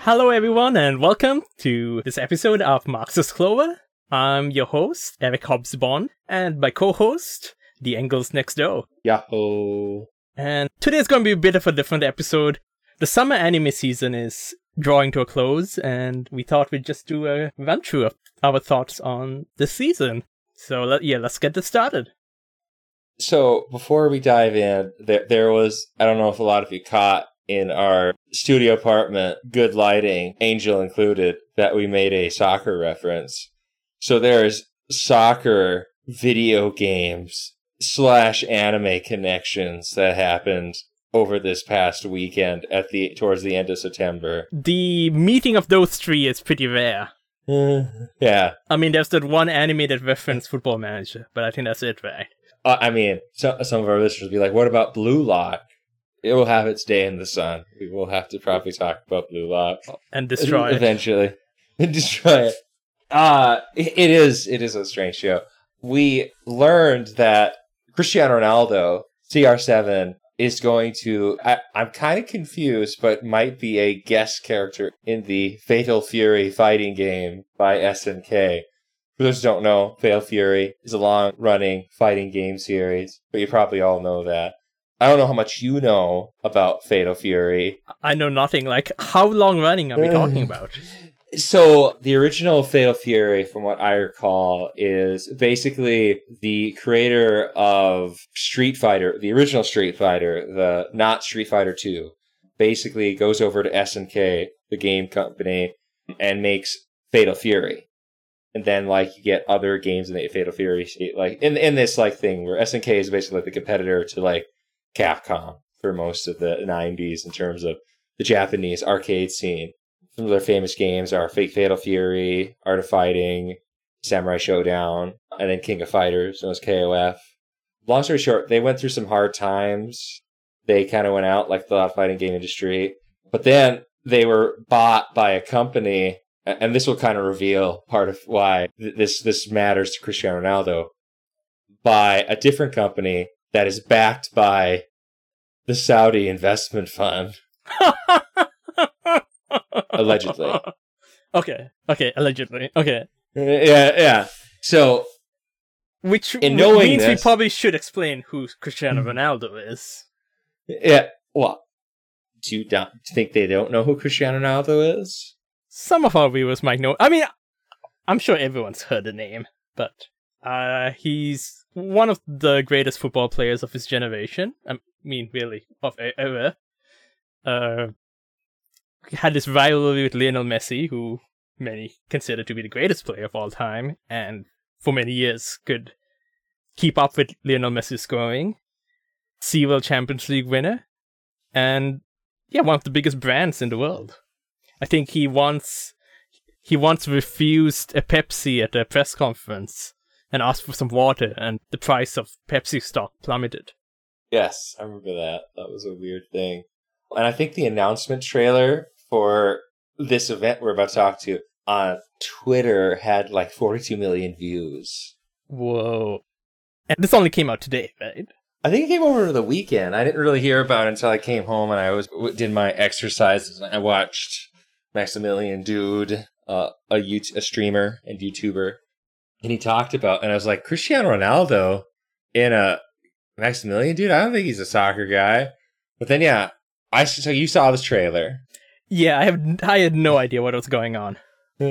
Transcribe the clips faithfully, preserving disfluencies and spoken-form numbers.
Hello everyone and welcome to this episode of Marxist Clover. I'm your host, Eric Hobbs-Bond, and my co-host, The Engels Next Door. Yahoo! And today's going to be a bit of a different episode. The summer anime season is drawing to a close, and we thought we'd just do a run-through of our thoughts on this season. So let, yeah, let's get this started. So, before we dive in, there, there was, I don't know if a lot of you caught, in our studio apartment, good lighting, Angel included, that we made a soccer reference. So there's soccer video games slash anime connections that happened over this past weekend at the towards the end of September. The meeting of those three is pretty rare. Yeah. I mean, there's that one anime that referenced Football Manager, but I think that's it, right? Uh, I mean, so, some of our listeners will be like, what about Blue Lock? It will have its day in the sun. We will have to probably talk about Blue Lock. And destroy it. Eventually. And destroy it. Uh, it, it is it is a strange show. We learned that Cristiano Ronaldo, C R seven, is going to... I, I'm kind of confused, but might be a guest character in the Fatal Fury fighting game by S N K. For those who don't know, Fatal Fury is a long-running fighting game series, but you probably all know that. I don't know how much you know about Fatal Fury. I know nothing. Like, how long running are we talking about? So, the original Fatal Fury, from what I recall, is basically the creator of Street Fighter, the original Street Fighter, the not Street Fighter two, basically goes over to S N K, the game company, and makes Fatal Fury. And then, like, you get other games in the Fatal Fury, like, in, in this, like, thing where S N K is basically like the competitor to, like, Capcom for most of the nineties in terms of the Japanese arcade scene. Some of their famous games are Fake Fatal Fury, Art of Fighting, Samurai Showdown, and then King of Fighters, known as K O F. Long story short, they went through some hard times. They kind of went out like the fighting game industry. But then they were bought by a company, and this will kind of reveal part of why this, this matters to Cristiano Ronaldo, by a different company that is backed by the Saudi investment fund. Allegedly. Okay, okay, allegedly. Okay. Yeah, yeah. So, Which in knowing means this, we probably should explain who Cristiano Ronaldo is. Yeah, well, do you don't think they don't know who Cristiano Ronaldo is? Some of our viewers might know. I mean, I'm sure everyone's heard the name, but uh, he's one of the greatest football players of his generation. I mean, really, of ever. Uh, he had this rivalry with Lionel Messi, who many consider to be the greatest player of all time, and for many years could keep up with Lionel Messi's scoring. Several Champions League winner, and yeah, one of the biggest brands in the world. I think he once he once refused a Pepsi at a press conference and asked for some water, and the price of Pepsi stock plummeted. Yes, I remember that. That was a weird thing. And I think the announcement trailer for this event we're about to talk to on Twitter had like forty-two million views. Whoa. And this only came out today, right? I think it came over the weekend. I didn't really hear about it until I came home and I was did my exercises. And I watched Maximilian Dude, uh, a, YouTube, a streamer and YouTuber. And he talked about, and I was like, Cristiano Ronaldo in a Maximilian Dude? I don't think he's a soccer guy. But then, yeah, I so you saw this trailer. Yeah, I have I had no idea what was going on.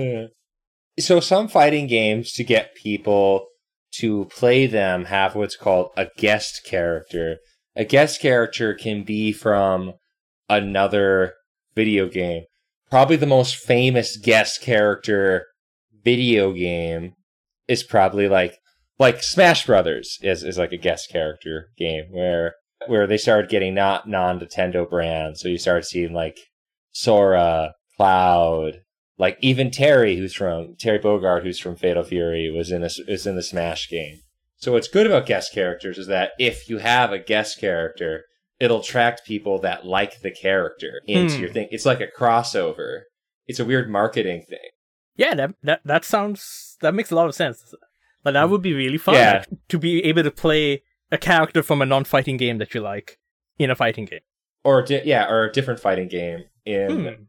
So some fighting games, to get people to play them, have what's called a guest character. A guest character can be from another video game. Probably the most famous guest character video game is probably like like Smash Brothers is, is like a guest character game where where they started getting not non-Nintendo brands. So you start seeing like Sora, Cloud, like even Terry, who's from Terry Bogard, who's from Fatal Fury, was in this is in the Smash game. So what's good about guest characters is that if you have a guest character, it'll attract people that like the character into Hmm. your thing. It's like a crossover. It's a weird marketing thing. Yeah, that that that sounds that makes a lot of sense. Like that would be really fun, Yeah. like, to be able to play a character from a non-fighting game that you like in a fighting game. Or di- yeah, or a different fighting game in Hmm.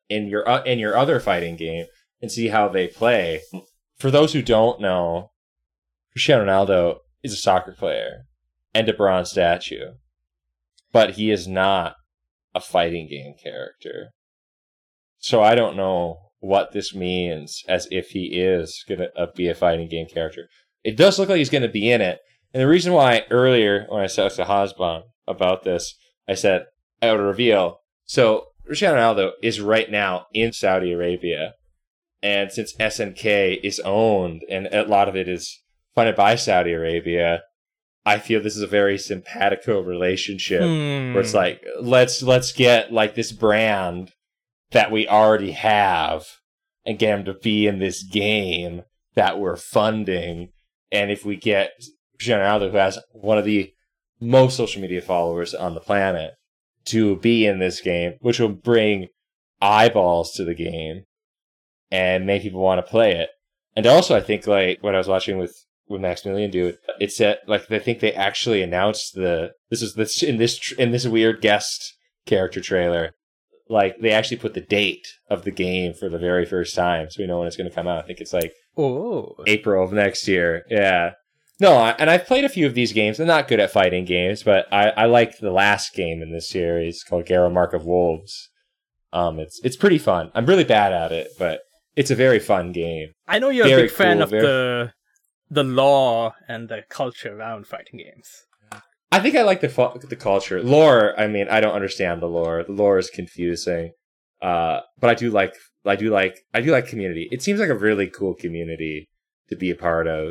in your uh, in your other fighting game and see how they play. For those who don't know, Cristiano Ronaldo is a soccer player and a bronze statue, but he is not a fighting game character. So I don't know what this means as if he is going to uh, be a fighting game character. It does look like he's going to be in it. And the reason why earlier when I said to Hasban about this, I said, I would reveal. So Cristiano Ronaldo is right now in Saudi Arabia. And since S N K is owned and a lot of it is funded by Saudi Arabia, I feel this is a very simpatico relationship Hmm. where it's like, let's let's get like this brand that we already have and get him to be in this game that we're funding. And if we get Cristiano Ronaldo, who has one of the most social media followers on the planet, to be in this game, which will bring eyeballs to the game and make people want to play it. And also, I think like what I was watching with with Maximilian do, it said like I think they actually announced the this is this in this in this weird guest character trailer. Like they actually put the date of the game for the very first time, so we know when it's going to come out. I think it's like Oh. April of next year. Yeah. No, I, and I've played a few of these games. I'm not good at fighting games, but I, I like the last game in this series called Garrow Mark of Wolves. Um, it's it's pretty fun. I'm really bad at it, but it's a very fun game. I know you're Very a big fan cool, of very- the the law and the culture around fighting games. I think I like the fu- the culture. Lore, I mean, I don't understand the lore. The lore is confusing. Uh, but I do like I do like I do like community. It seems like a really cool community to be a part of.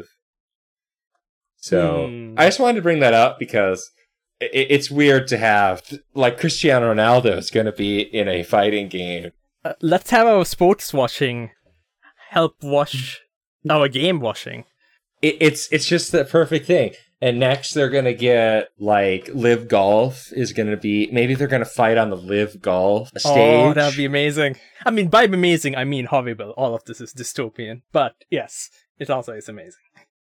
So Hmm. I just wanted to bring that up because it, it's weird to have like Cristiano Ronaldo is going to be in a fighting game. Uh, let's have our sports watching help wash our game washing. It, it's it's just the perfect thing. And next they're going to get like Live Golf is going to be, maybe they're going to fight on the Live Golf stage. Oh, that'd be amazing. I mean, by amazing, I mean horrible. All of this is dystopian. But yes, it also is amazing.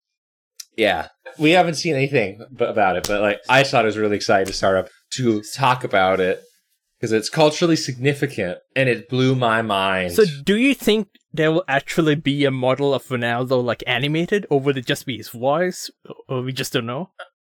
Yeah, we haven't seen anything b- about it, but like I thought it was really exciting to start up to talk about it because it's culturally significant and it blew my mind. So do you think there will actually be a model of Ronaldo like animated, or will it just be his voice, or we just don't know?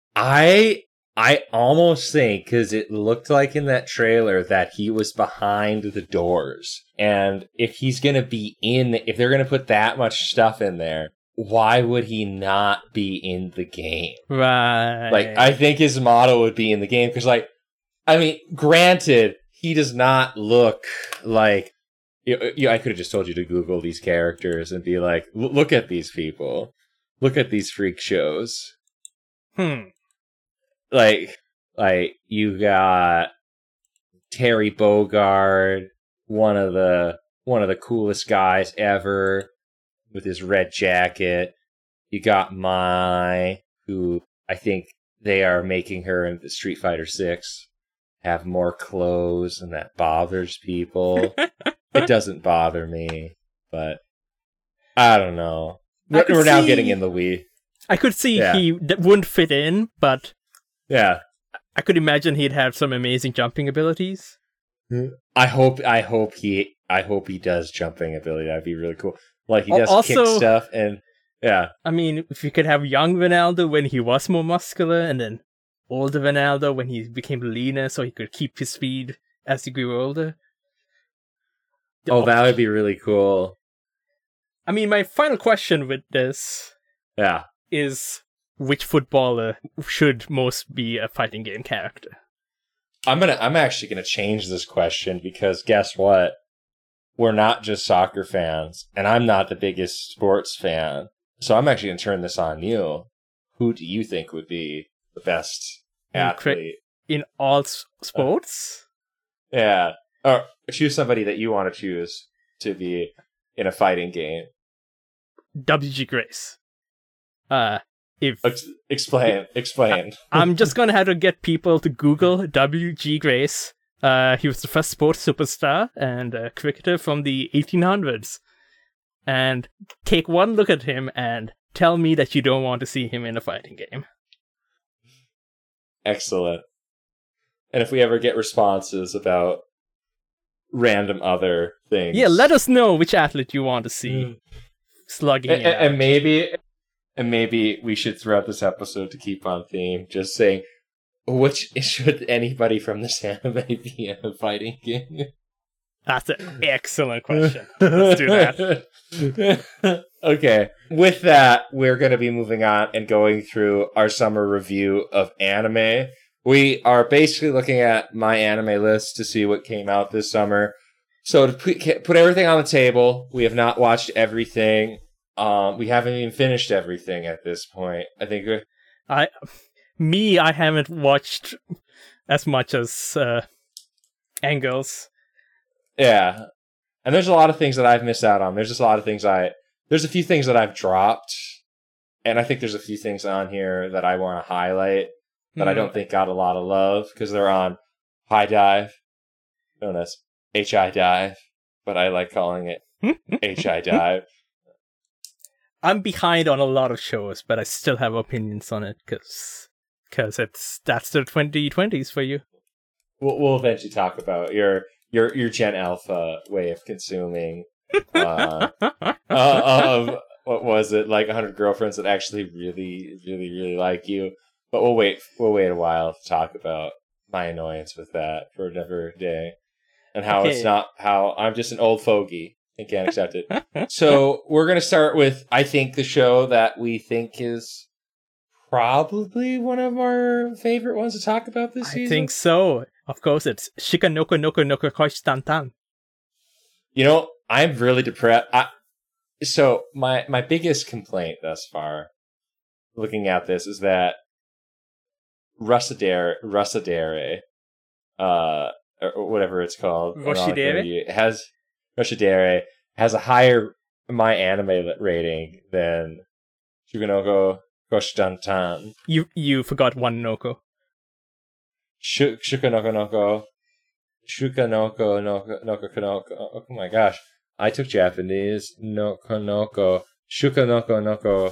I I almost think because it looked like in that trailer that he was behind the doors, and if he's gonna be in, if they're gonna put that much stuff in there, why would he not be in the game? Right. Like, I think his motto would be in the game, because, like, I mean, granted, he does not look like, you, you, I could have just told you to Google these characters and be like, look at these people. Look at these freak shows. Hmm. Like, like, you got Terry Bogard, one of the, one of the coolest guys ever, with his red jacket. You got Mai, who I think they are making her in the Street Fighter six have more clothes, and that bothers people. It doesn't bother me, but I don't know. I We're, could we're now see- getting in the weed. I could see Yeah. he d- wouldn't fit in, but Yeah. I could imagine he'd have some amazing jumping abilities. I hope I hope he I hope he does jumping ability. That'd be really cool. Like he Al- does also- kick stuff, and yeah. I mean, if you could have young Ronaldo when he was more muscular, and then older Ronaldo when he became leaner, so he could keep his speed as he grew older. Oh, that would be really cool. I mean, my final question with this Yeah. is, which footballer should most be a fighting game character? I'm gonna I'm actually gonna change this question, because guess what? We're not just soccer fans, and I'm not the biggest sports fan. So I'm actually gonna turn this on you. Who do you think would be the best In cri- athlete? In all s- sports? Yeah. Or choose somebody that you want to choose to be in a fighting game. W G Grace. Uh, if Ex- explain. Explain. I'm just gonna have to get people to Google W G Grace. Uh, he was the first sports superstar and a cricketer from the eighteen hundreds. And take one look at him and tell me that you don't want to see him in a fighting game. Excellent. And if we ever get responses about random other things. Yeah, let us know which athlete you want to see slugging and, it out. and maybe, and maybe we should throughout this episode to keep on theme, just saying, which should anybody from this anime be in a fighting game? That's an excellent question. Let's do that. Okay. With that, we're going to be moving on and going through our summer review of anime. We are basically looking at my anime list to see what came out this summer. So to put, put everything on the table, we have not watched everything. Um, we haven't even finished everything at this point. I think we're... I, me, I haven't watched as much as uh, Engels. Yeah. And there's a lot of things that I've missed out on. There's just a lot of things I... There's a few things that I've dropped. And I think there's a few things on here that I want to highlight that mm. I don't think got a lot of love because they're on High Dive, known as H I Dive, but I like calling it H I Dive. I'm behind on a lot of shows, but I still have opinions on it because because it's that's the twenty twenties for you. We'll, we'll eventually talk about your your your Gen Alpha way of consuming. Uh, uh, of what was it like one hundred girlfriends that actually really, really, really like you. But we'll wait. We'll wait a while to talk about my annoyance with that for another day, and how okay. it's not how I'm just an old fogey and can't accept it. So we're gonna start with I think the show that we think is probably one of our favorite ones to talk about this season. I think so. Of course, it's Shikanoko Noko Noko Koshtantan. You know, I'm really depressed. I, so my my biggest complaint thus far, looking at this, is that Russadere, Russadere, uh, or whatever it's called, Roshidere has Russadere has a higher my anime rating than Shukanoko Koshtantan. You you forgot one Noko. Sh- Shukanoko Noko. Shukanoko Noko Noko Noko. Oh my gosh. I took Japanese. Noko Noko. Shukanoko Noko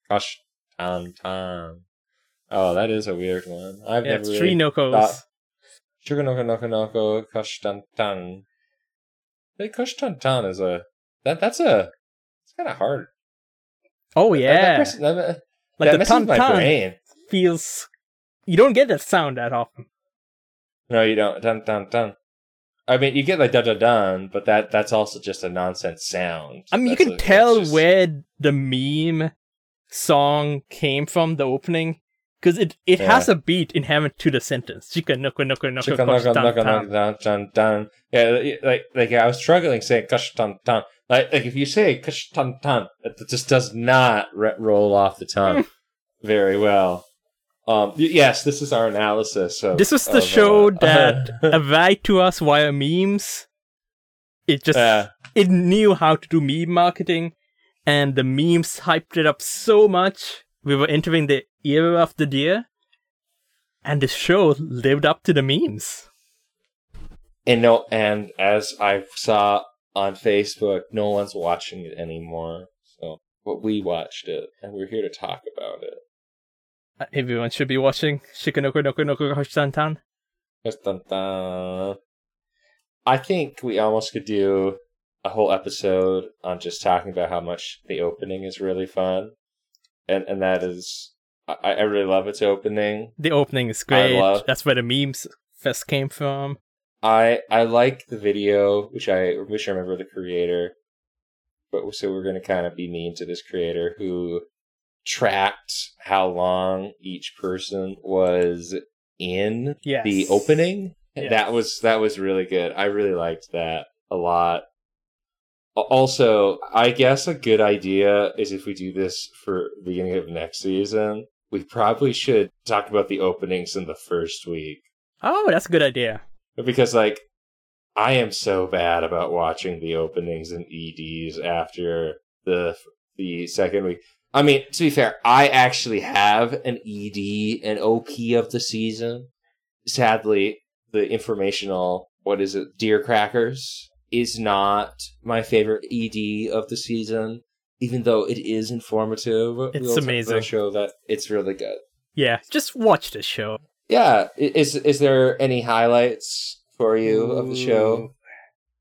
Koshtantan. Oh, that is a weird one. I've yeah, never it's really three Nokos. thought. Shukanoko Noko Noko Koshtantan. Hey, Koshtantan is a that that's a it's kind of hard. Oh yeah, that, that, press, that, like that the messes tan my brain. Feels you don't get that sound that often. No, you don't. Dun dun dun. I mean, you get like dun dun dun, but that that's also just a nonsense sound. I mean, that's you can a, tell just... where the meme song came from, the opening, because it, it yeah. has a beat inherent to the sentence. Chika noko noko noko Chika noko noko noko dun dun dun. Yeah, like like I was struggling saying kush dun dun. Like like if you say kush dun dun, it just does not re- roll off the tongue very well. Um, yes, this is our analysis. Of, this is the of, show uh, that arrived to us via memes. It just uh, it knew how to do meme marketing, and the memes hyped it up so much. We were entering the era of the deer, and the show lived up to the memes. And no, and as I saw on Facebook, no one's watching it anymore. So, but we watched it, and we're here to talk about it. Everyone should be watching Shikanoko Noko Noko Koshtantan. I think we almost could do a whole episode on just talking about how much the opening is really fun. And and that is, I, I really love its opening. The opening is great. Love, That's where the memes first came from. I I like the video, which I wish I remember the creator. But so we're going to kind of be mean to this creator who tracked how long each person was in yes. the opening. Yes. That was that was really good. I really liked that a lot. Also, I guess a good idea is if we do this for the beginning of next season, we probably should talk about the openings in the first week. Oh, that's a good idea. Because, like, I am so bad about watching the openings and E Ds after the the second week. I mean, to be fair, I actually have an E D and O P of the season. Sadly, the informational, what is it, Deer Crackers, is not my favorite E D of the season, even though it is informative. It's we'll amazing. Show that it's really good. Yeah, just watch the show. Yeah, is is there any highlights for you Ooh. of the show?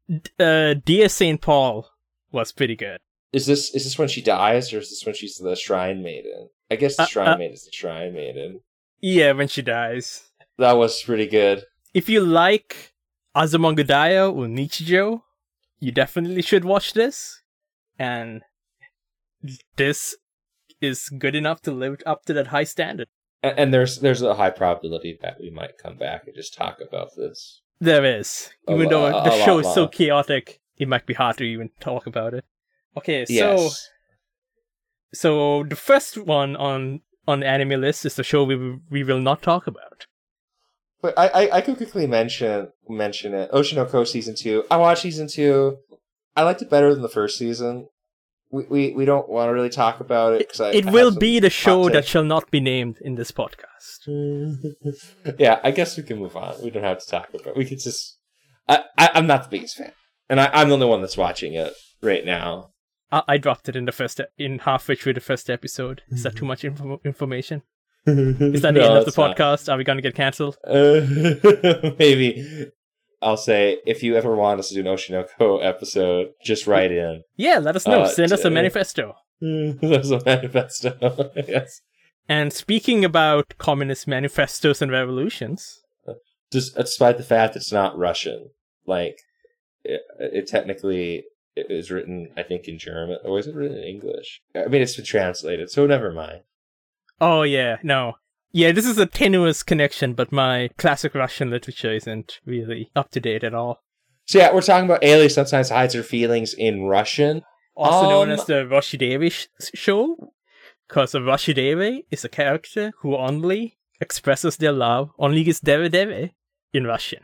uh, Dear Saint Paul was pretty good. Is this is this when she dies, or is this when she's the Shrine Maiden? I guess the Uh, Shrine uh, Maiden is the Shrine Maiden. Yeah, when she dies. That was pretty good. If you like Azumanga or Nichijou, you definitely should watch this. And this is good enough to live up to that high standard. And, and there's there's a high probability that we might come back and just talk about this. There is. Even A though lo- the a show lot is so more. chaotic, it might be hard to even talk about it. Okay, so Yes. so the first one on on the anime list is the show we will- we will not talk about. But I, I, I could quickly mention mention it. Oshinoko season two. I watched season two. I liked it better than the first season. We we, we don't want to really talk about it because I It I will have some be the show hot that takes. shall not be named in this podcast. Yeah, I guess we can move on. We don't have to talk about it. We could just. I, I I'm not the biggest fan, and I, I'm the only one that's watching it right now. I, I dropped it in the first e- in halfway through the first episode. Is that too much info- information? Is Is that the end of the podcast? Are we gonna get cancelled? Uh, maybe. I'll say, if you ever want us to do an Oshinoko episode, just write in. Yeah, let us know. Uh, Send us a t- manifesto. There's a manifesto. Yes. And speaking about communist manifestos and revolutions, Just despite the fact it's not Russian, like it, it technically it was written, I think, in German, or was it written in English? I mean, it's been translated, so never mind. oh yeah, no. Yeah, this is a tenuous connection, but my classic Russian literature isn't really up to date at all. So yeah, we're talking about Ailey sometimes hides her feelings in Russian. Also known Um, as the Roshidevi sh- show, because a Roshidevi is a character who only expresses their love, only gets deve deve in Russian.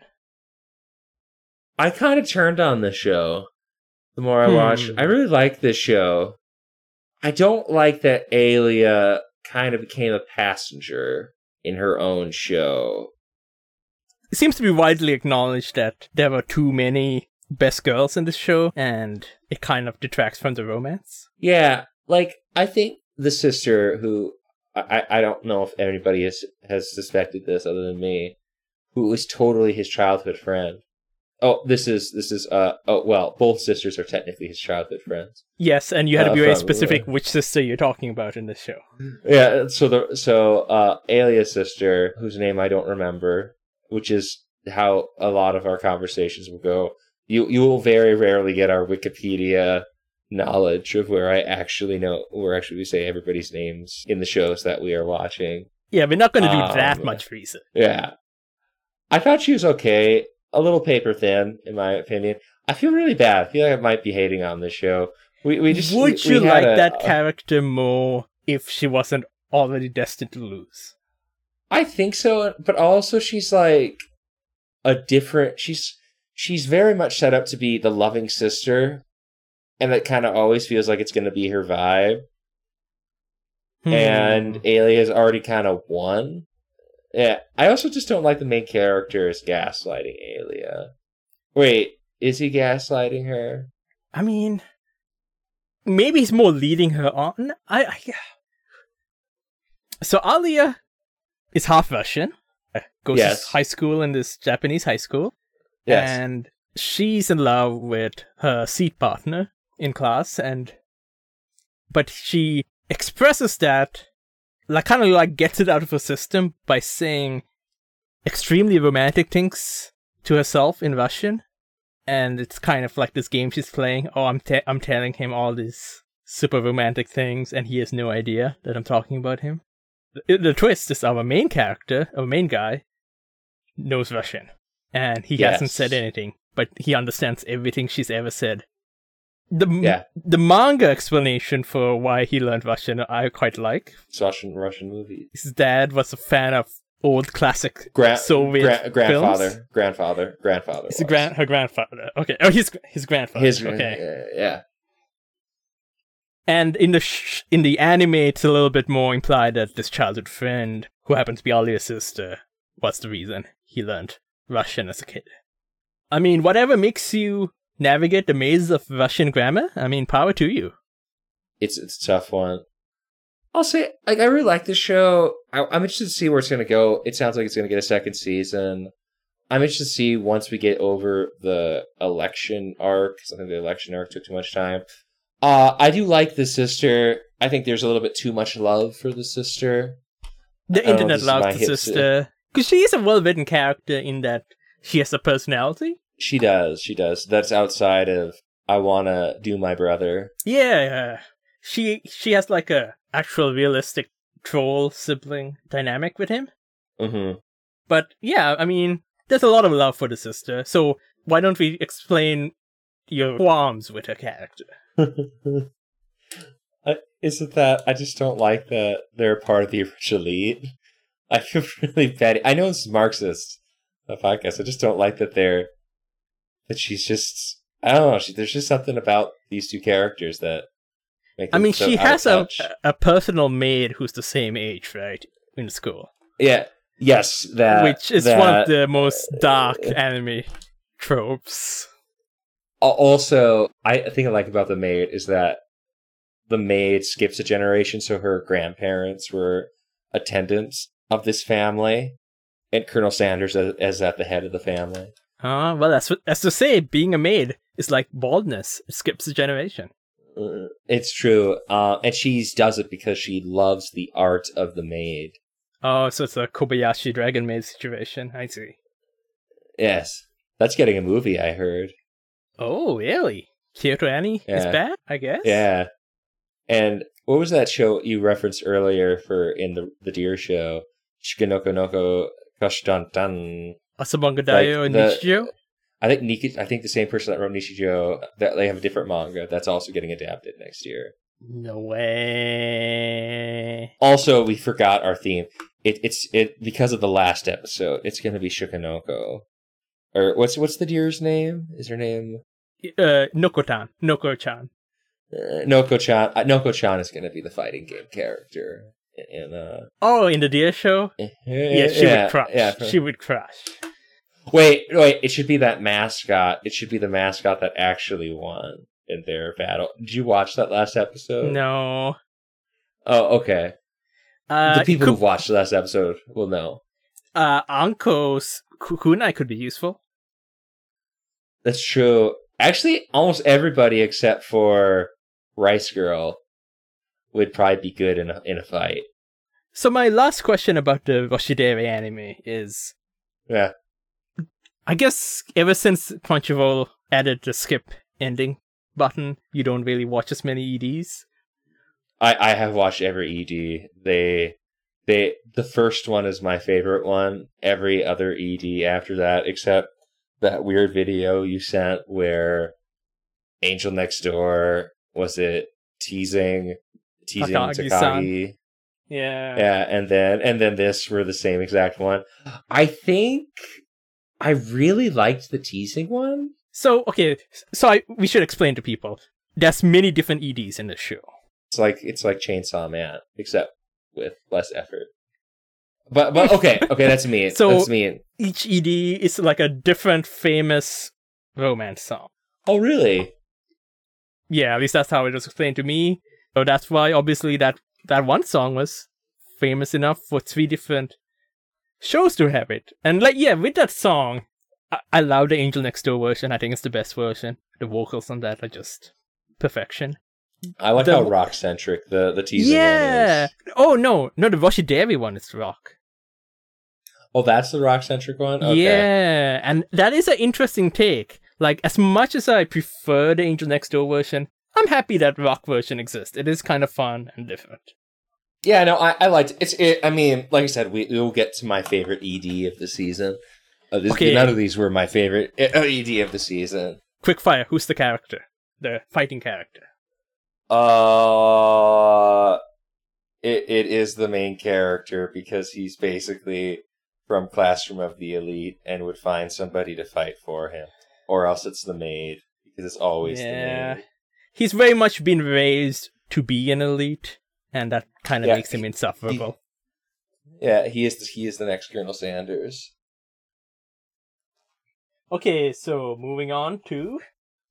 I kind of turned on this show the more I Hmm. watched. I really like this show. I don't like that Aelia kind of became a passenger in her own show. It seems to be widely acknowledged that there were too many best girls in this show, and it kind of detracts from the romance. Yeah, like, I think the sister who, I, I don't know if anybody has, has suspected this other than me, who was totally his childhood friend. Oh, this is, this is, uh, oh, well, both sisters are technically his childhood friends. Yes, and you had to Uh, be very from- specific which sister you're talking about in this show. Yeah, so the, so, uh, Aelia's sister, whose name I don't remember, which is how a lot of our conversations will go. You, you will very rarely get our Wikipedia knowledge of where I actually know, where actually we say everybody's names in the shows that we are watching. Yeah, we're not going to do Um, that much research. Yeah. I thought she was okay. A little paper thin, in my opinion. I feel really bad. I feel like I might be hating on this show. We we just Would we, you we had like a- that character more if she wasn't already destined to lose? I think so, but also she's like a different. She's she's very much set up to be the loving sister, and that kind of always feels like it's going to be her vibe. Hmm. And Ailey has already kind of won. Yeah, I also just don't like the main character is gaslighting Aelia. Wait, is he gaslighting her? I mean, maybe he's more leading her on. I, I so Alia is half Russian, uh, goes Yes. to high school in this Japanese high school, Yes. and she's in love with her seat partner in class, and but she expresses that, like, kind of like gets it out of her system by saying extremely romantic things to herself in Russian. And it's kind of like this game she's playing. Oh, I'm te- I'm telling him all these super romantic things, and he has no idea that I'm talking about him. The, the twist is our main character, our main guy, knows Russian, and he Yes. hasn't said anything, but he understands everything she's ever said. The m- Yeah. the manga explanation for why he learned Russian I quite like. It's Russian Russian movie. His dad was a fan of old classic Gra- Soviet gra- grandfather, films. grandfather, grandfather. It's a was. grand her grandfather. Okay, oh, his his grandfather. His okay. uh, yeah. And in the sh- in the anime, it's a little bit more implied that this childhood friend, who happens to be Alia's sister, was the reason he learned Russian as a kid. I mean, whatever makes you navigate the maze of Russian grammar, I mean, power to you. It's it's a tough one. I'll say, like, I really like this show. I, I'm interested to see where it's going to go. It sounds like it's going to get a second season. I'm interested to see once we get over the election arc, because I think the election arc took too much time. Uh, I do like the sister. I think there's a little bit too much love for the sister. The internet loves the sister. Because she is a well-written character in that she has a personality. She does, she does. That's outside of, I want to do my brother. Yeah, she she has like a actual realistic troll sibling dynamic with him. Mm-hmm. But yeah, I mean, there's a lot of love for the sister, so why don't we explain your qualms with her character? uh, isn't that, I just don't like that they're part of the rich elite. I feel really bad. I know it's Marxist, the podcast. I just don't like that they're, that she's just, I don't know, she, there's just something about these two characters that make them I mean, so she has a, touch. a personal maid who's the same age, right, in school. Yeah, yes, that. Which is that, one of the most dark anime tropes. Also, I think I like about the maid is that the maid skips a generation, so her grandparents were attendants of this family, and Colonel Sanders is, is at the head of the family. Ah, uh, well, that's what, that's to say, being a maid is like baldness. It skips a generation. Uh, it's true, uh, and she does it because she loves the art of the maid. Oh, so it's a Kobayashi Dragon Maid situation. I see. Yes, that's getting a movie, I heard. Oh, really? Kyoto Annie yeah. is back, I guess? Yeah. And what was that show you referenced earlier for in the the Deer show? Shikinoko Noko Kashtantan. Asamonga Daioh and Nichijou? I think Nik- I think the same person that wrote Nichijou, that they have a different manga that's also getting adapted next year. No way. Also, we forgot our theme. It, it's it because of the last episode. It's going to be Shikinoko. Or what's what's the deer's name? Is her name? Uh, Noko-tan. Noko-chan. Uh, Noko-chan. Uh, Noko-chan is going to be the fighting game character. In, uh... Oh, in the Deer show? Uh, yeah, she yeah, would crush. Yeah. She would crush. Wait, wait. It should be that mascot. It should be the mascot that actually won in their battle. Did you watch that last episode? No. Oh, okay. Uh, the people could... who've watched the last episode will know. Uh, Anko's kunai could be useful. That's true. Actually, almost everybody except for Rice Girl would probably be good in a, in a fight. So my last question about the Roshidere anime is... Yeah. I guess ever since Crunchyroll added the skip ending button, you don't really watch as many E Ds? I, I have watched every E D. They... They, the first one is my favorite one. Every other E D after that, except that weird video you sent where Angel Next Door, was it teasing teasing Takagi-san. Takagi? Yeah. Yeah, and then and then this were the same exact one. I think I really liked the teasing one. So, okay, so I, we should explain to people. There's many different E Ds in this show. It's like it's like Chainsaw Man, except with less effort. But but okay, okay, that's mean. So that's mean. Each E D is like a different famous romance song. Oh, really? Yeah, at least that's how it was explained to me. So that's why, obviously, that, that one song was famous enough for three different shows to have it. And, like, yeah, with that song, I, I love the Angel Next Door version. I think it's the best version. The vocals on that are just perfection. I like the, how rock-centric the, the teasing yeah. one is. Oh, no. No, the Roshidere one is rock. Oh, that's the rock-centric one? Okay. Yeah, and that is an interesting take. Like, as much as I prefer the Angel Next Door version, I'm happy that rock version exists. It is kind of fun and different. Yeah, no, I, I liked it. It's, it. I mean, like I said, we will get to my favorite E D of the season. Uh, this, okay. None of these were my favorite uh, E D of the season. Quickfire, who's the character? The fighting character. Uh, it it is the main character because he's basically from Classroom of the Elite and would find somebody to fight for him. Or else it's the maid, because it's always yeah. the maid. He's very much been raised to be an elite, and that kind of yeah, makes him insufferable. He, yeah, he is, the, he is the next Colonel Sanders. Okay, so moving on to...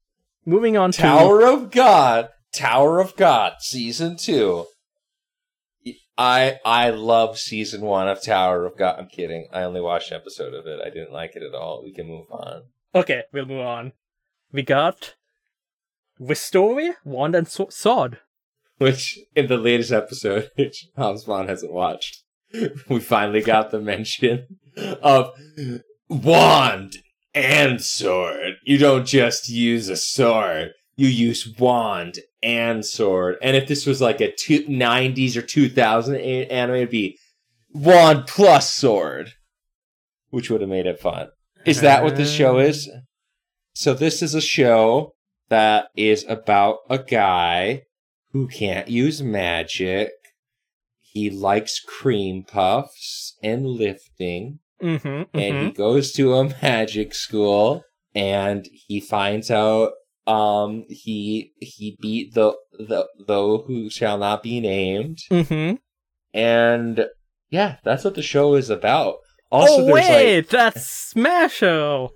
Moving on Tower to... of God! Tower of God, Season two. I I love season one of Tower of God. I'm kidding. I only watched an episode of it. I didn't like it at all. We can move on. Okay, we'll move on. We got Wistoria, Wand and so- Sword. Which, in the latest episode, which Hobsbawm hasn't watched, we finally got the mention of wand and sword. You don't just use a sword. You use wand and sword. And if this was like a two- nineties or two thousand anime, it'd be wand plus sword, which would have made it fun. Is that what this show is? So this is a show that is about a guy who can't use magic. He likes cream puffs and lifting. Mm-hmm, mm-hmm. And he goes to a magic school and he finds out um he he beat the the though who shall not be named. Mm-hmm. And yeah, that's what the show is about. Also, oh there's wait, like... that's Mashle.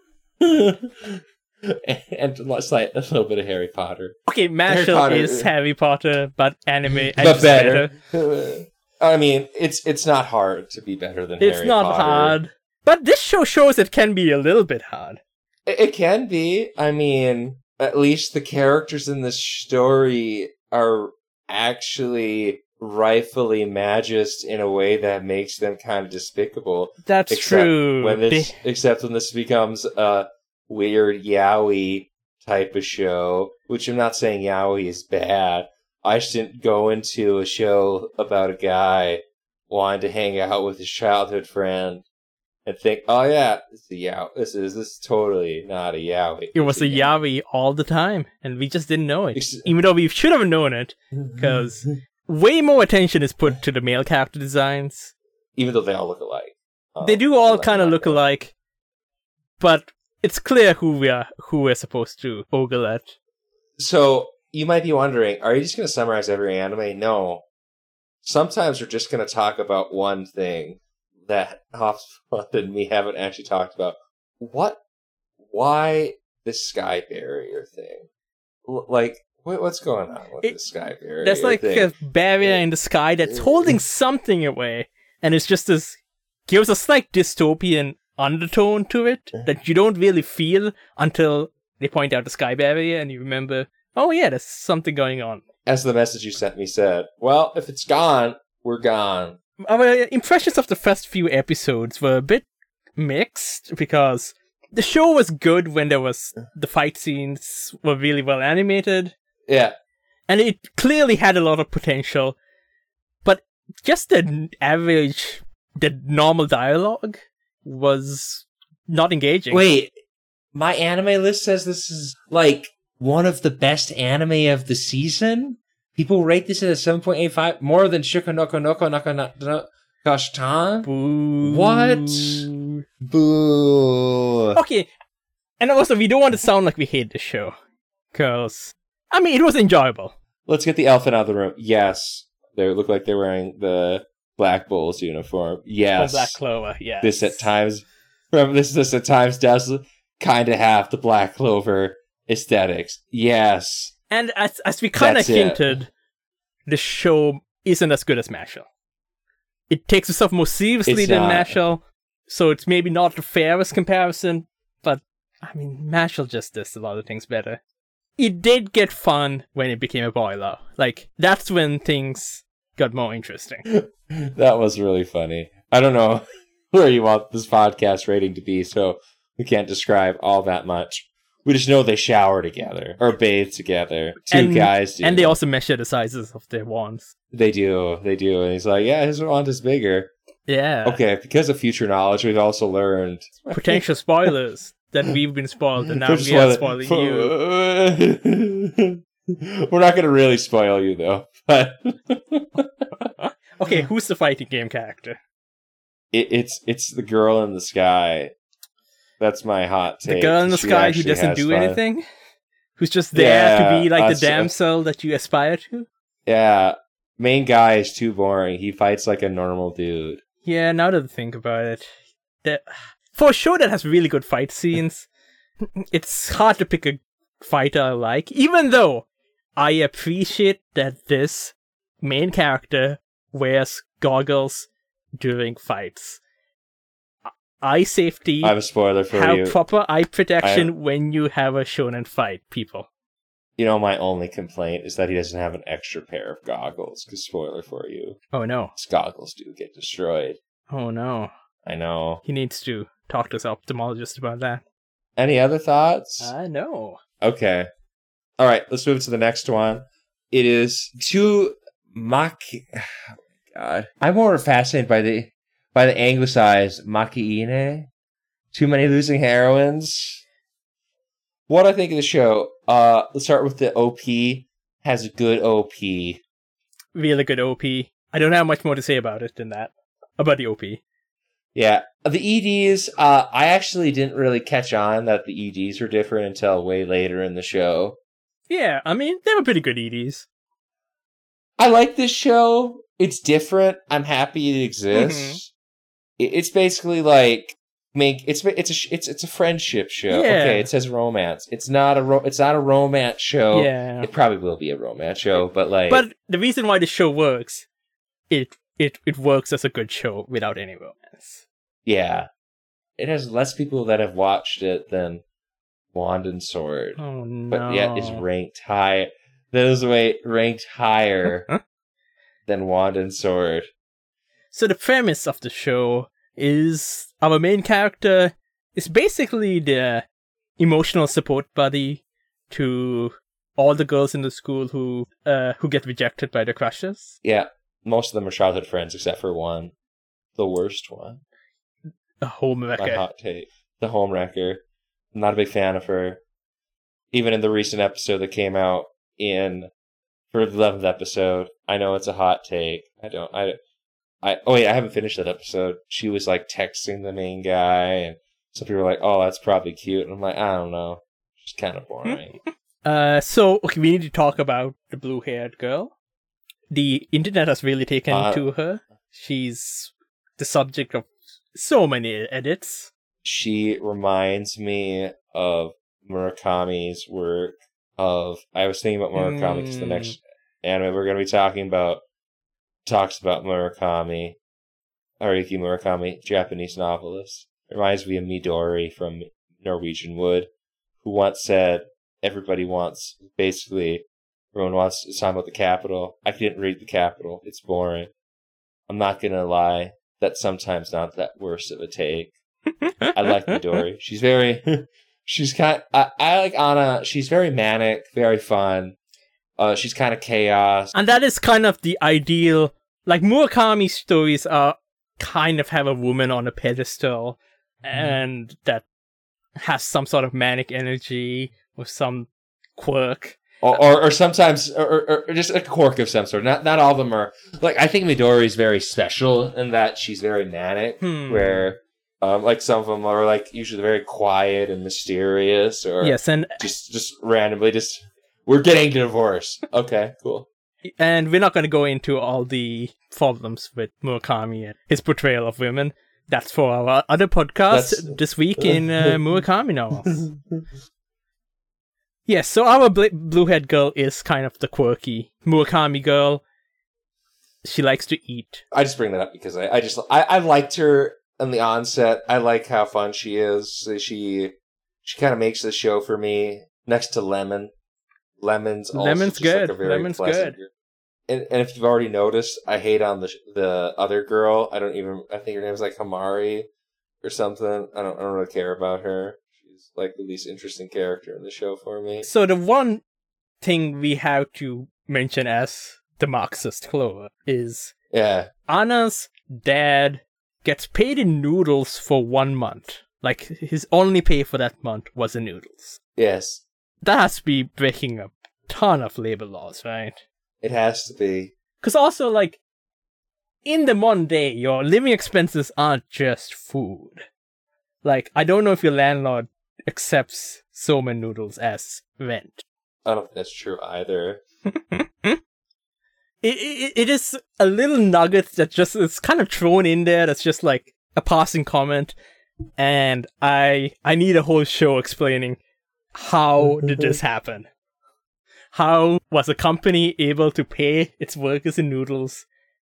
And it's like a little bit of Harry Potter. Okay, Mashle is Harry Potter, but anime but better. better. I mean, it's it's not hard to be better than it's Harry not Potter. hard. But this show shows it can be a little bit hard. It, it can be. I mean, at least the characters in this story are actually rightfully magist in a way that makes them kind of despicable. That's except true. When this, they... Except when this becomes a weird yaoi type of show, which I'm not saying yaoi is bad. I shouldn't go into a show about a guy wanting to hang out with his childhood friend and think, oh yeah, this is a yaoi. This is this is totally not a yaoi. It was a yaoi all the time, and we just didn't know it. Even though we should have known it, because way more attention is put to the male character designs. Even though they all look alike. Um, they do all kind of look alike, but it's clear who we are, who we're supposed to ogle at. So you might be wondering, are you just going to summarize every anime? No. Sometimes we're just going to talk about one thing that Hobsbawm and me haven't actually talked about. What? Why this sky barrier thing? L- like, what, what's going on with it, this sky barrier There's like thing? a barrier in the sky that's holding something away, and it's just this, gives a slight dystopian undertone to it that you don't really feel until they point out the sky barrier and you remember, oh yeah, there's something going on. As the message you sent me said, well, if it's gone, we're gone. Our impressions of the first few episodes were a bit mixed because the show was good when there was the fight scenes were really well animated. Yeah. And it clearly had a lot of potential. But just the average, the normal dialogue was not engaging. Wait, my anime list says this is like one of the best anime of the season? People rate this at a seven point eight five, more than Shukonoko Noko Naka Kashtan? Boo. What? Boo. Okay, and also we don't want to sound like we hate the show. Because, I mean, it was enjoyable. Let's get the elephant out of the room. Yes. They look like they're wearing the Black Bulls uniform. Yes. Or Black Clover, yes. This at times, remember this, this at times does kind of have the Black Clover aesthetics. Yes. And as as we kind of That's hinted, it. the show isn't as good as Mashle. It takes itself more seriously It's than not. Mashle, so it's maybe not the fairest comparison, but, I mean, Mashle just does a lot of things better. It did get fun when it became a boiler. Like, that's when things got more interesting. That was really funny. I don't know where you want this podcast rating to be, so we can't describe all that much. We just know they shower together, or bathe together. Two and, guys do. And they also measure the sizes of their wands. They do, they do. And he's like, yeah, his wand is bigger. Yeah. Okay, because of future knowledge, we've also learned... Potential spoilers that we've been spoiled, and now We're we are spoil- spoiling you. We're not going to really spoil you, though. But Okay, who's the fighting game character? it, it's it's the girl in the sky. That's my hot take. The girl in the She sky who actually doesn't has do fun. anything? Who's just there Yeah, to be like us- the damsel that you aspire to? Yeah, main guy is too boring. He fights like a normal dude. Yeah, now that I think about it. The, for a show that has really good fight scenes, it's hard to pick a fighter I like, even though I appreciate that this main character wears goggles during fights. Eye safety. I have a spoiler for have you. proper eye protection I- when you have a shonen fight, people. You know, my only complaint is that he doesn't have an extra pair of goggles. Because spoiler for you, Oh no. his goggles do get destroyed. Oh no. I know. He needs to talk to his ophthalmologist about that. Any other thoughts? I know. Okay. All right, let's move to the next one. It is two Maki. Oh my God, I'm more fascinated by the by the anglicized Makiine. Too many losing heroines. What I think of the show. Uh, let's start with the O P. Has a good O P. Really good O P. I don't have much more to say about it than that. About the O P. Yeah, the E Ds. Uh, I actually didn't really catch on that the E Ds were different until way later in the show. Yeah, I mean, they were pretty good E Ds. I like this show. It's different. I'm happy it exists. It, it's basically like make it's it's a it's it's a friendship show. Yeah. Okay, it says romance. It's not a ro- it's not a romance show. Yeah. It probably will be a romance show, but like But the reason why the show works, it it it works as a good show without any romance. yeah, it has less people that have watched it than Wand and Sword, Oh no. but yet is ranked high. That is way ranked higher than Wand and Sword. So the premise of the show is our main character is basically the emotional support buddy to all the girls in the school who uh who get rejected by their crushes. Yeah, most of them are childhood friends except for one, the worst one. A home My wrecker. hot take. The home wrecker. I'm not a big fan of her. Even in the recent episode that came out in for the eleventh episode, I know it's a hot take. I don't. I. I. Oh wait, I haven't finished that episode. She was like texting the main guy, and some people were like, "Oh, that's probably cute," and I'm like, I don't know. She's kind of boring. Uh, so okay, we need to talk about the blue-haired girl. The internet has really taken Uh, to her. She's the subject of so many edits. She reminds me of Murakami's work. Of I was thinking about Murakami because the Mm. next anime we're going to be talking about talks about Murakami, Haruki Murakami, Japanese novelist. It reminds me of Midori from Norwegian Wood, who once said, "Everybody wants basically everyone wants to talk about the capital. I didn't read the capital. It's boring. I'm not gonna lie. That's sometimes not that worst of a take." I like Midori. She's very, she's kind. I, I like Anna. She's very manic, very fun. Uh, she's kind of chaos. And that is kind of the ideal. Like Murakami stories are kind of have a woman on a pedestal, and that has some sort of manic energy or some quirk. Or, or, or sometimes, or, or, or just a quirk of some sort. Not, not all of them are like. I think Midori is very special in that she's very manic. Hmm. Where, um, like some of them are like usually very quiet and mysterious, or Yes, and just, just randomly, just we're getting divorced. Okay, cool. and we're not going to go into all the problems with Murakami and his portrayal of women. That's for our other podcast That's- this week in uh, Murakami novels. Yes, so our bl- blue-haired girl is kind of the quirky Murakami girl. She likes to eat. I just bring that up because I, I just I, I liked her in the onset. I like how fun she is. She she kind of makes the show for me. Next to Lemon, Lemon's also Lemon's just good. Like a very Lemon's pleasant- good. And, and if you've already noticed, I hate on the the other girl. I don't even. I think her name's like Hamari or something. I don't. I don't really care about her. She's like the least interesting character in the show for me. So the one thing we have to mention as the Marxist Clover is Yeah. Anna's dad gets paid in noodles for one month. Like, his only pay for that month was in noodles. Yes. That has to be breaking a ton of labor laws, right? It has to be. Because also, like, in the modern day, your living expenses aren't just food. Like, I don't know if your landlord accepts somen noodles as rent. I don't think that's true either. It, it it is a little nugget that just is kind of thrown in there. That's just like a passing comment, and I I need a whole show explaining how did this happen. How was a company able to pay its workers in noodles,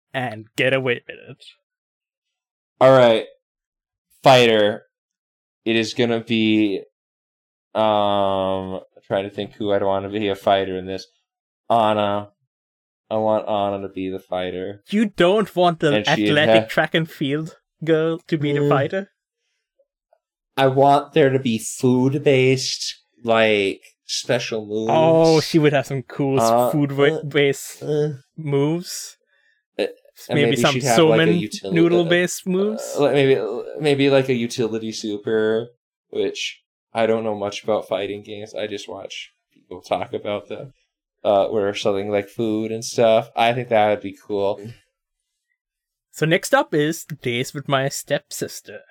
and get away with it. All right, fighter. It is gonna be. Um, I'm trying to think who I'd want to be a fighter in this. Anna. I want Anna to be the fighter. You don't want the And she athletic ha- track and field girl to be the Mm. fighter? I want there to be food based, like special moves. Oh, she would have some cool Uh, food-based Uh, moves. Uh, and Maybe, maybe some she'd have, like, a somen utility- noodle-based moves. Uh, like maybe maybe like a utility super, which I don't know much about fighting games. I just watch people talk about them, uh, where something like food and stuff. I think that would be cool. So next up is Days with My Stepsister.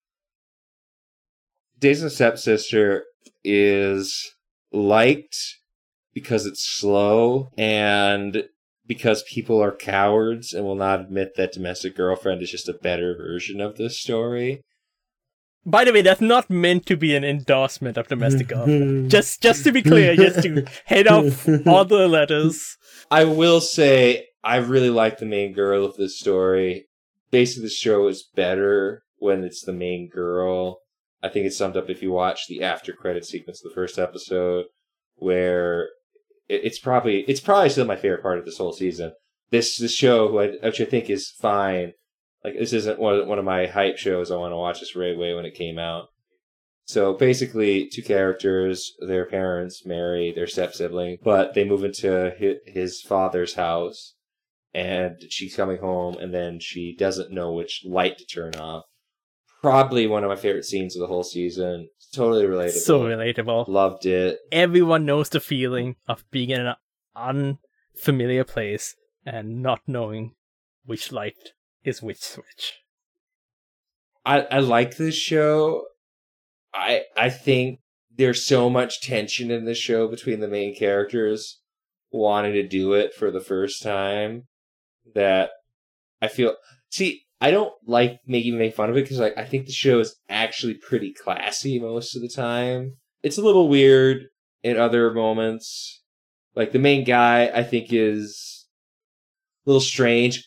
Days of Stepsister is liked because it's slow and because people are cowards and will not admit that Domestic Girlfriend is just a better version of this story. By the way, that's not meant to be an endorsement of Domestic Girlfriend. Just, just to be clear, just to head off all the letters. I will say I really like the main girl of this story. Basically, the show is better when it's the main girl. I think it's summed up if you watch the after credit sequence of the first episode, where it, it's probably it's probably still my favorite part of this whole season. This this show, which I think is fine. Like, this isn't one one of my hype shows. I want to watch this right away when it came out. So basically, two characters, their parents marry their step sibling, but they move into his, his father's house, and she's coming home, and then she doesn't know which light to turn off. Probably one of my favorite scenes of the whole season. Totally relatable. So relatable. Loved it. Everyone knows the feeling of being in an unfamiliar place and not knowing which light is which switch. I, I like this show. I I think there's so much tension in this show between the main characters wanting to do it for the first time that I feel... See, I don't like making make fun of it because like I think the show is actually pretty classy most of the time. It's a little weird in other moments. Like the main guy, I think, is a little strange.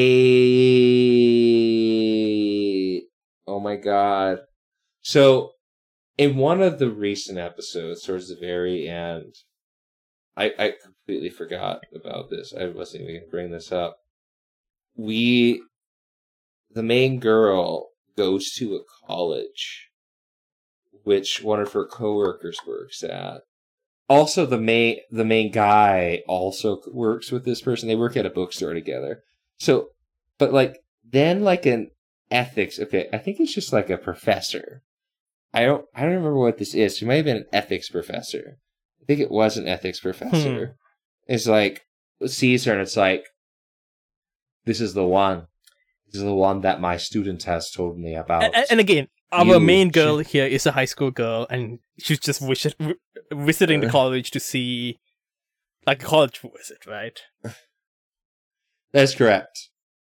Wait. Oh my god. So, in one of the recent episodes, towards the very end, I, I completely forgot about this. I wasn't even going to bring this up. We... The main girl goes to a college, which one of her coworkers works at. Also, the main the main guy also works with this person. They work at a bookstore together. So, but like then like an ethics. Okay, I think it's just like a professor. I don't I don't remember what this is. She might have been an ethics professor. I think it was an ethics professor. Hmm. It's like sees her and it's like, this is the one. This is the one that my student has told me about. And, and again, our You- main girl here is a high school girl, and she's just wish- visiting the college to see, like, a college visit, right? That's correct.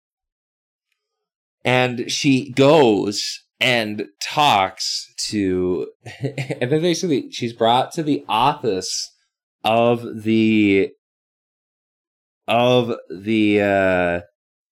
And she goes and talks to, and then basically she's brought to the office of the, of the, uh,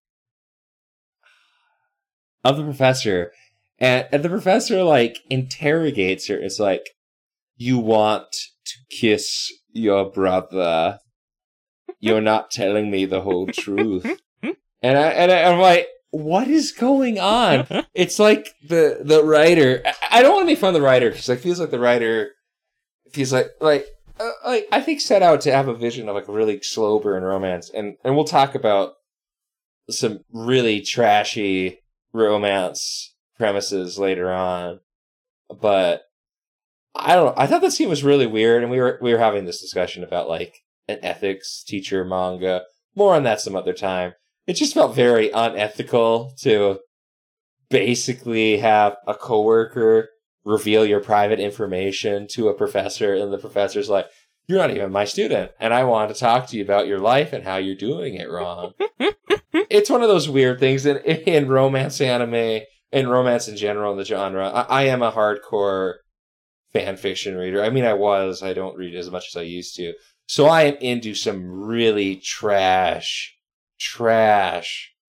of the professor, and, and the professor, like, interrogates her. It's like, you want to kiss your brother. You're not telling me the whole truth. And, I, and I, I'm like, what is going on? It's like the the writer, I, I don't want to make fun of the writer, because it feels like the writer feels like, like, uh, like, I think set out to have a vision of, like, a really slow burn romance. And, and we'll talk about some really trashy romance premises later on, but I don't know. I thought the scene was really weird, and we were we were having this discussion about like an ethics teacher manga. More on that some other time. It just felt very unethical to basically have a coworker reveal your private information to a professor, and the professor's like, "You're not even my student, and I want to talk to you about your life and how you're doing it wrong." It's one of those weird things in, in romance anime, in romance in general, in the genre. I, I am a hardcore fan fiction reader. I mean, I was. I don't read as much as I used to. So I am into some really trash, trash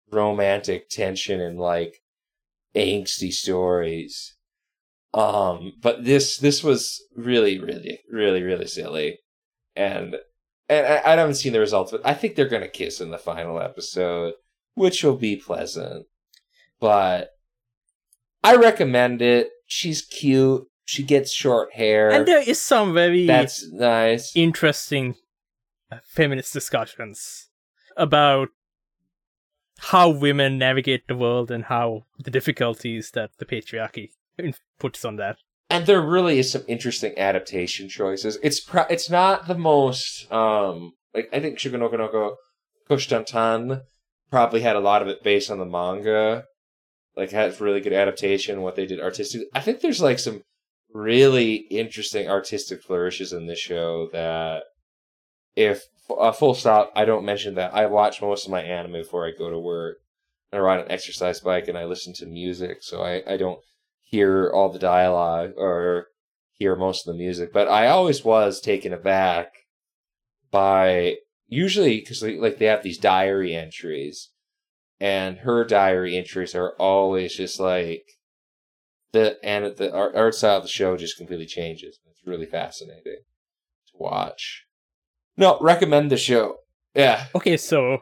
romantic tension and like angsty stories. Um, but this this was really, really, really, really silly, and and I, I haven't seen the results, but I think they're gonna kiss in the final episode, which will be pleasant. But I recommend it. She's cute. She gets short hair, and there is some very that's nice, interesting uh, feminist discussions about how women navigate the world and how the difficulties that the patriarchy puts on that. And there really is some interesting adaptation choices. It's pro- it's not the most um like I think Shuganoka no Koshitantan probably had a lot of it based on the manga. Like has really good adaptation, what they did artistically. I think there's like some really interesting artistic flourishes in this show that if uh, full stop, I don't mention that. I watch most of my anime before I go to work. I ride an exercise bike and I listen to music, so I, I don't hear all the dialogue or hear most of the music. But I always was taken aback by, usually, because like they have these diary entries, and her diary entries are always just like, the and the art, art style of the show just completely changes. It's really fascinating to watch. No, recommend the show. Yeah. Okay, so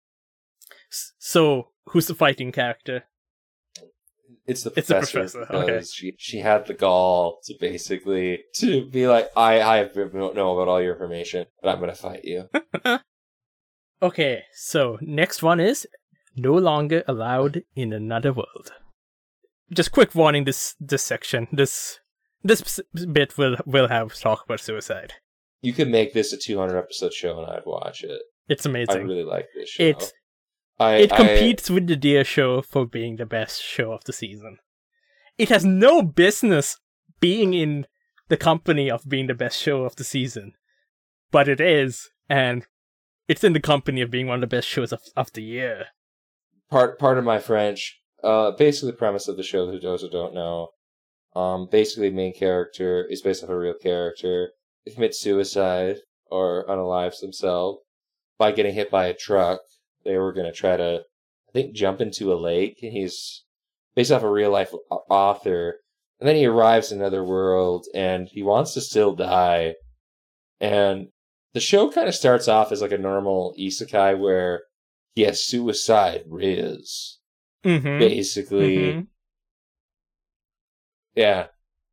so who's the fighting character? It's the It's the professor. professor, okay. Because she she had the gall to basically to be like, I I don't know about all your information, but I'm gonna fight you. Okay, so next one is no longer allowed in another world. Just quick warning: this this section, this this bit will will have talk about suicide. You could make this a two hundred episode show, and I'd watch it. It's amazing. I really like this show. It I, it I, competes with the Deer Show for being the best show of the season. It has no business being in the company of being the best show of the season, but it is, and it's in the company of being one of the best shows of, of the year. Part part of my French. Uh, basically, the premise of the show, for those who don't know, um, basically, the main character is based off a real character. They commit suicide or unalives themselves by getting hit by a truck. They were going to try to, I think, jump into a lake. And he's based off a real life author. And then he arrives in another world, and he wants to still die. And the show kind of starts off as like a normal isekai where he has suicide riz. Mm-hmm. Basically, Mm-hmm. yeah.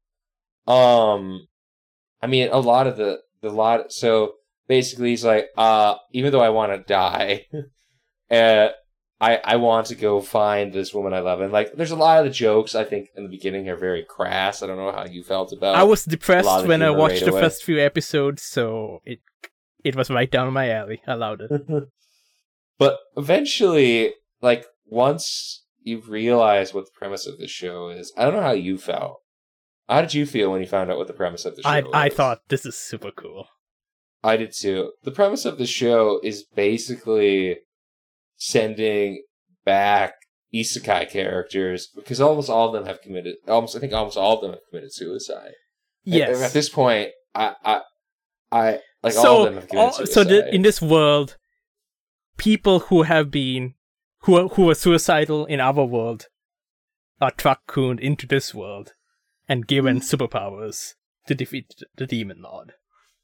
Um, I mean, a lot of the the lot. So basically, he's like, uh, even though I want to die, uh, I I want to go find this woman I love, and like, there's a lot of the jokes I think in the beginning are very crass. I don't know how you felt about. I was depressed when I humor watched right the away. first few episodes, so it it was right down my alley. I loved it. But eventually, like, once you realize what the premise of the show is, I don't know how you felt. How did you feel when you found out what the premise of the show I was? I thought this is super cool. I did too. The premise of the show is basically sending back isekai characters, because almost all of them have committed, almost I think almost all of them have committed suicide. Yes. At, at this point, I, I, I like so, all of them have committed all- suicide. so the, in this world, people who have been who are, who were suicidal in our world are truck-cooned into this world and given superpowers to defeat the demon lord.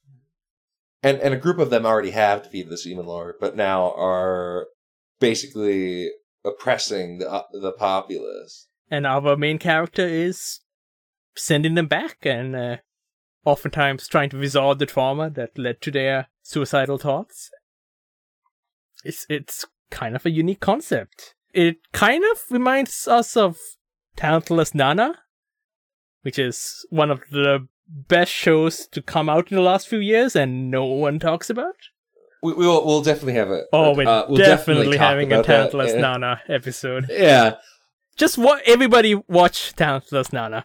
And and a group of them already have defeated the Demon Lord, but now are basically oppressing the uh, the populace. And our main character is sending them back and uh, oftentimes trying to resolve the trauma that led to their suicidal thoughts. It's it's kind of a unique concept. It kind of reminds us of Talentless Nana, which is one of the best shows to come out in the last few years and no one talks about. We we'll we'll definitely have a. Oh, we're uh, we'll definitely, talk having a about that. Talentless Yeah. Nana episode. Yeah, Just what everybody watch Talentless Nana.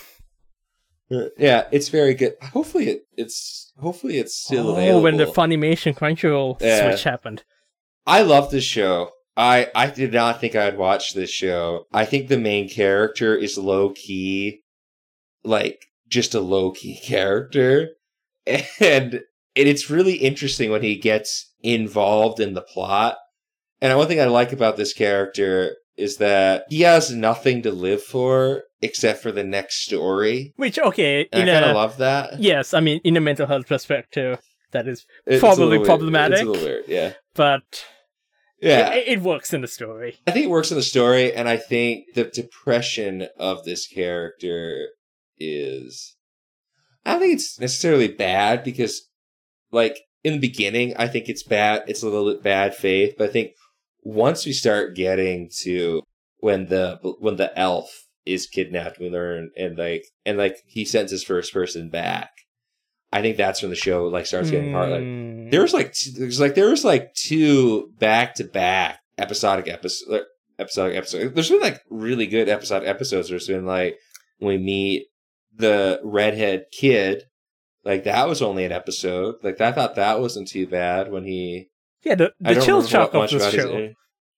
Uh, yeah, it's very good. Hopefully, it, it's hopefully it's still Oh, available. when the Funimation Crunchyroll Yeah. switch happened. I love this show. I I did not think I'd watch this show. I think the main character is low key, like just a low key character, and and it's really interesting when he gets involved in the plot. And one thing I like about this character is that he has nothing to live for except for the next story. Which, okay, and in I kind a, of love that. Yes, I mean, in a mental health perspective, that is It's probably a problematic. Weird. It's a little weird, yeah. But yeah, it, it works in the story. I think it works in the story, and I think the depression of this character is... I don't think it's necessarily bad, because, like, in the beginning, I think it's bad. It's a little bit bad faith, but I think once we start getting to when the when the elf is kidnapped, we learn, and like and like he sends his first person back. I think that's when the show like starts getting hard. Like there was like t- there's like there was like two back to back episodic episode episodic episodes. There's been like really good episodic episodes. There's been like when we meet the redhead kid. Like, that was only an episode. Like, I thought that wasn't too bad when he... Yeah, the, the chill shock of this show. His...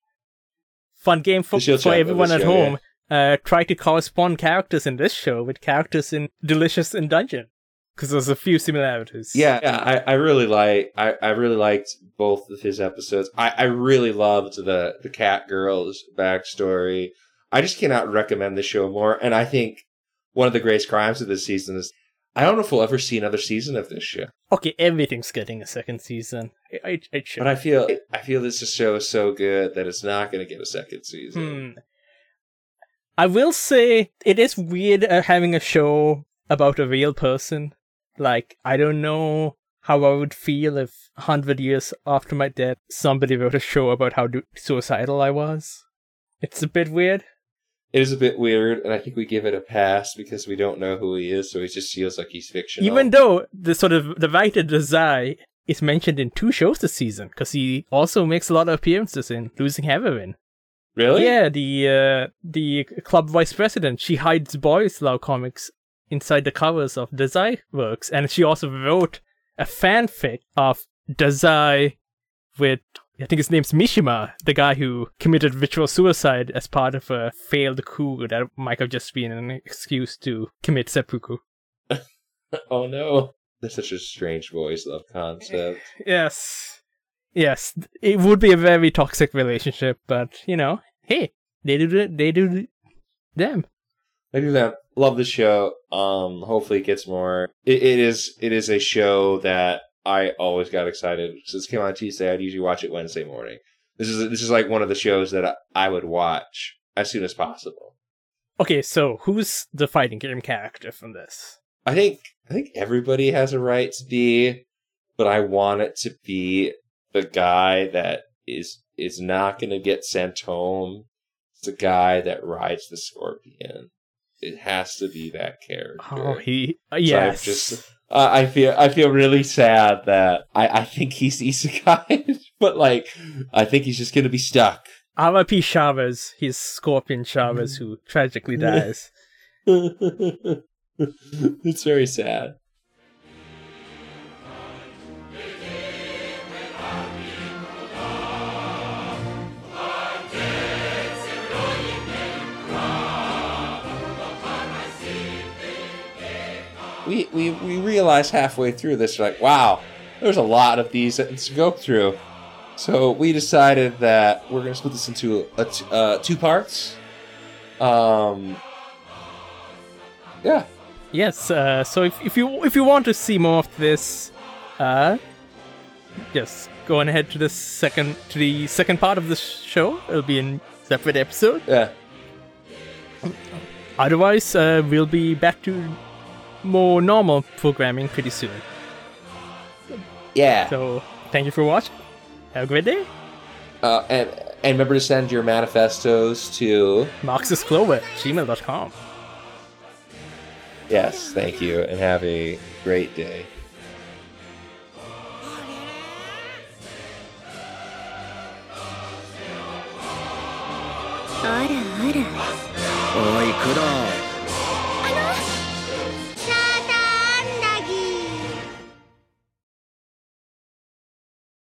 Fun game for, for everyone at show, home. Yeah. Uh, try to correspond characters in this show with characters in Delicious in Dungeon. Because there's a few similarities. Yeah, yeah I, I really like... I, I really liked both of his episodes. I, I really loved the, the cat girl's backstory. I just cannot recommend the show more. And I think one of the greatest crimes of this season is... I don't know if we'll ever see another season of this show. Okay, everything's getting a second season. I, I, should. But I feel I feel this show is so good that it's not going to get a second season. Hmm. I will say, it is weird uh, having a show about a real person. Like, I don't know how I would feel if one hundred years after my death, somebody wrote a show about how do- suicidal I was. It's a bit weird. It is a bit weird, and I think we give it a pass because we don't know who he is, so he just feels like he's fictional. Even though the sort of the writer Dazai is mentioned in two shows this season, because he also makes a lot of appearances in Losing Heroin. Really? Yeah, the uh, the club vice president. She hides Boys Love comics inside the covers of Dazai works, and she also wrote a fanfic of Dazai with, I think his name's Mishima, the guy who committed ritual suicide as part of a failed coup that might have just been an excuse to commit seppuku. Oh no. That's such a strange voice love concept. Yes. Yes. It would be a very toxic relationship, but, you know, hey, they do the, they do the, them. They do them. Love the show. Um, hopefully it gets more. It, it is it is a show that I always got excited. Since it came on Tuesday, I'd usually watch it Wednesday morning. This is this is like one of the shows that I, I would watch as soon as possible. Okay, so who's the fighting game character from this? I think I think everybody has a right to be, but I want it to be the guy that is is not going to get sent home. It's the guy that rides the Scorpion. It has to be that character. Oh, he uh, yes. So just, uh, I feel I feel really sad that I, I think he's isekai, but like I think he's just going to be stuck. R I P Chavez, he's Scorpion Chavez who tragically dies. It's very sad. We, we we realized halfway through this, like, wow, there's a lot of these to go through. So we decided that we're going to split this into a t- uh, two parts. Um, yeah. Yes. Uh, so if if you if you want to see more of this, uh, just go on ahead to the second to the second part of the show. It'll be in separate episode. Yeah. Otherwise, uh, we'll be back to more normal programming pretty soon. Yeah. So thank you for watching. Have a great day. Uh, and and remember to send your manifestos to marxistclover at gmail dot com. Yes, thank you, and have a great day. Oi, Kuro.